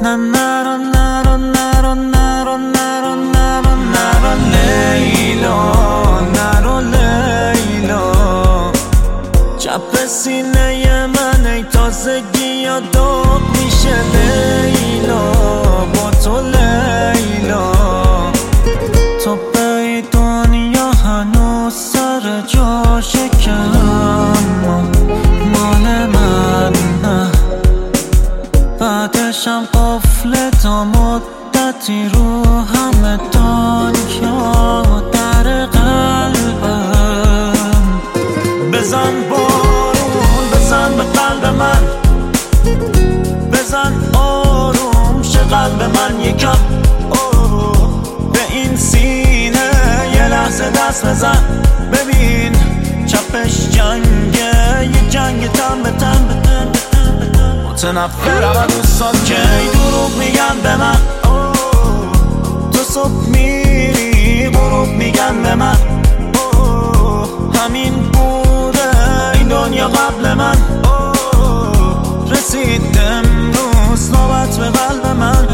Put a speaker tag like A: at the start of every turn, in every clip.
A: نرو نرو نرو نرو نرو نرو نرو لیلا، نرو لیلا. چپ سینه من ای تازگی یا داغ میشه لیلا، با تو لیلا. تو به دنیا هنوز سر جاشه که اما مال من نه. بعدشم قفل تا مدتی رو همه دنیا در قلبم. بزن بارون، بزن به قلب من، بزن آروم شه قلب من یکم. به این سینه یه لحظه دست بزن، ببین چپش جنگه، یه جنگ تن به تن. متنفرم از دوستات که دروغ میگن به من. تو صبح میری غروب میگن به من. همین بوده این دنیا قبل من. رسید امروز نوبت به قلب من.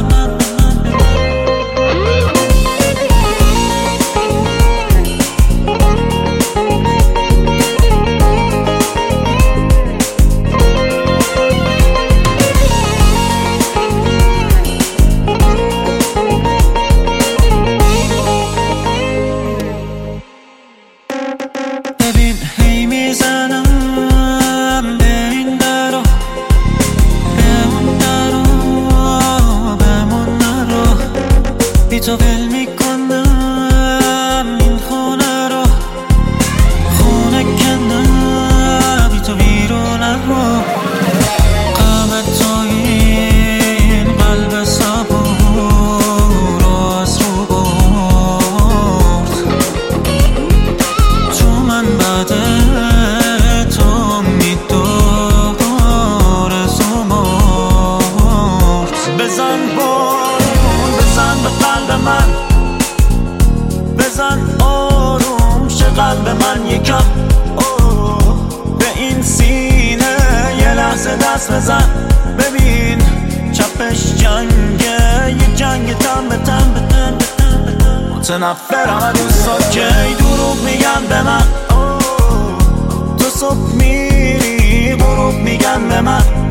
A: ببین هی میزنم به این درو، به اون درو، بمون نرو. بی تو ول میکنم این خونه رو، خونه کنم بی تو بیرون رو. قلب تویین قلب صبور رو از رو برد. تو من بعد تو میداره زمرد. بزن بارون، بزن به قلب من، بزن آروم شه قلب من یکم. به این سینه یه لحظه دست بزن، ببین چپش جنگه، یه جنگ تن به تن. متنفرم از دوستات که دروغ میگن به من. تو صبح میری غروب میگن به من.